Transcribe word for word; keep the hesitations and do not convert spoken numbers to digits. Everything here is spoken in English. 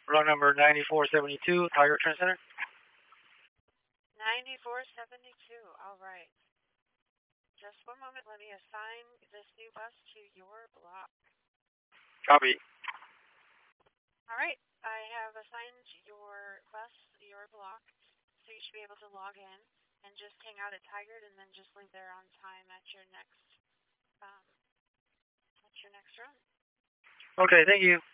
Run number ninety-four seventy-two, Tiger Trend Center. ninety-four seventy-two, all right. Just one moment, let me assign this new bus to your block. Copy. All right, I have assigned your bus, your block, so you should be able to log in and just hang out at Tigard and then just leave there on time at your next, um, at your next run. Okay, thank you.